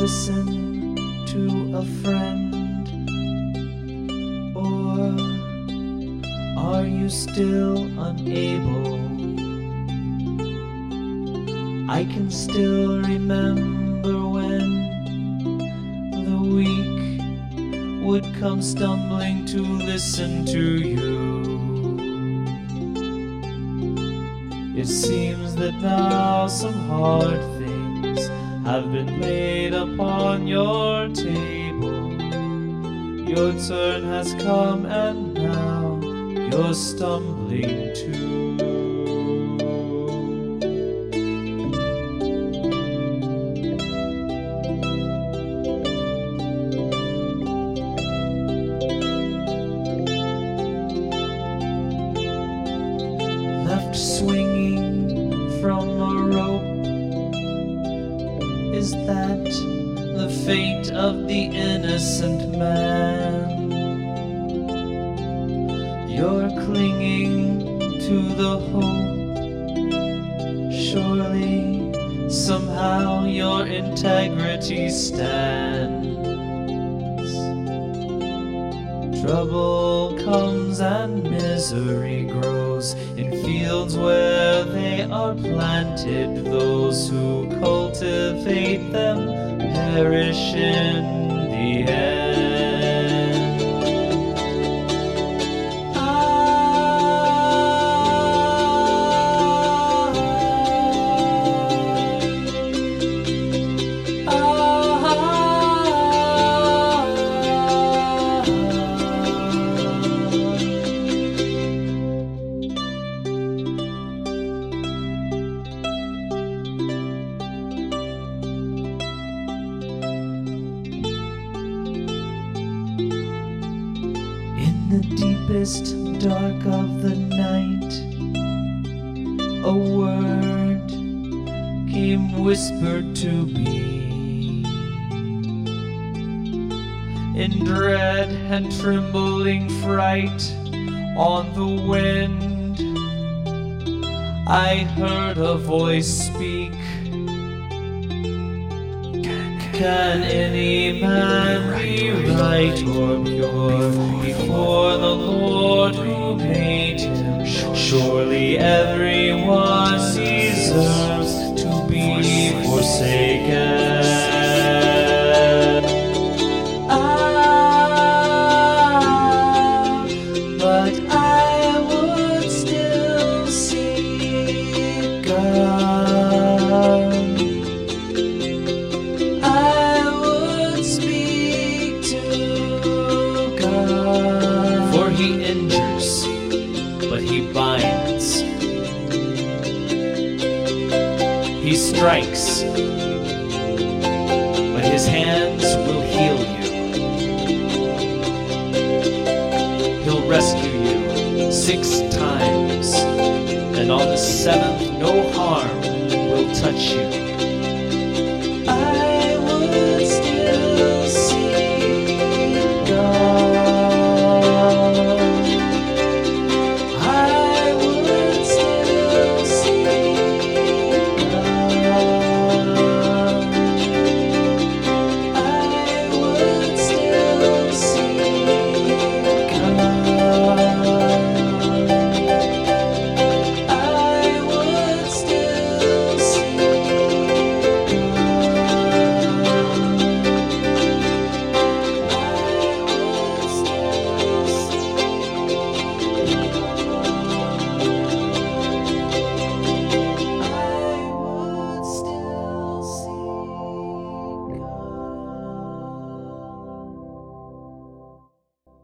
listen to a friend? Or are you still unable? I can still remember when the weak would come stumbling to listen to you. It seems that now some hard things have been laid upon your table. Your turn has come and now you're stumbling too. Left swinging from a rope, is that the fate of the innocent man? You're clinging to the hope. Surely, somehow your integrity stands. Trouble comes and misery grows in fields where they are planted. Those who cultivate them perish in the end. In the deepest dark of the night, a word came whispered to me. In dread and trembling fright on the wind, I heard a voice speak. Can any man be right or pure before the Lord who made him? Surely everyone deserves to be forsaken.